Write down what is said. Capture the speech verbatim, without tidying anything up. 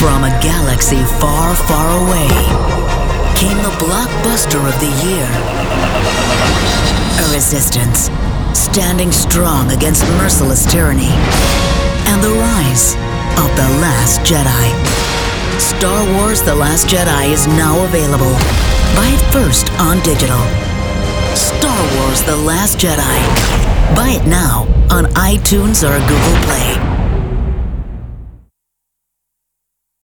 From a galaxy far, far away came the blockbuster of the year. A resistance, standing strong against merciless tyranny. And the rise of The Last Jedi. Star Wars The Last Jedi is now available. Buy it first on digital. Star Wars The Last Jedi. Buy it now on iTunes or Google Play.